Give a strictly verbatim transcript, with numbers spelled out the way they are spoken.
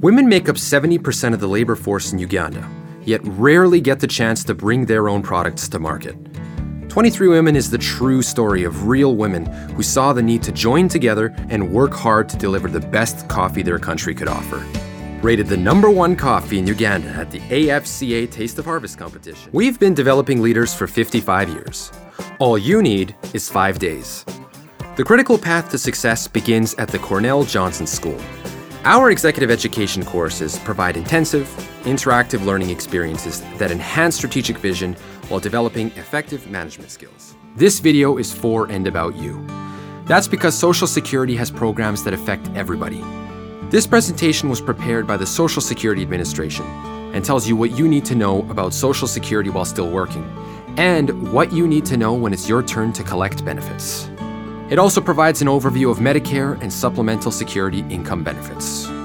Women make up seventy percent of the labor force in Uganda, yet rarely get the chance to bring their own products to market. twenty-three Women is the true story of real women who saw the need to join together and work hard to deliver the best coffee their country could offer. Rated the number one coffee in Uganda at the A F C A Taste of Harvest competition. We've been developing leaders for fifty-five years. All you need is five days. The critical path to success begins at the Cornell Johnson School. Our executive education courses provide intensive, interactive learning experiences that enhance strategic vision while developing effective management skills. This video is for and about you. That's because Social Security has programs that affect everybody. This presentation was prepared by the Social Security Administration and tells you what you need to know about Social Security while still working, and what you need to know when it's your turn to collect benefits. It also provides an overview of Medicare and supplemental security income benefits.